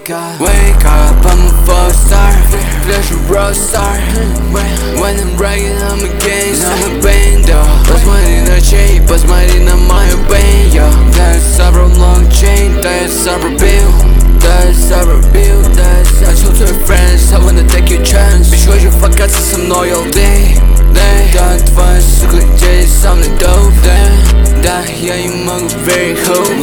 wake up, I'm a full star, flash a rock star. When I'm bragging, I'm a gangster, I'm a bando. Bust money in the chain, bust money in my vein, yo. That's a long chain, that's a bill, that's a bill, that's I told your friends, I wanna take your chance. Be sure you fuck out to some loyalty. Don't find secret J, something dope. Да, я не могу very hope.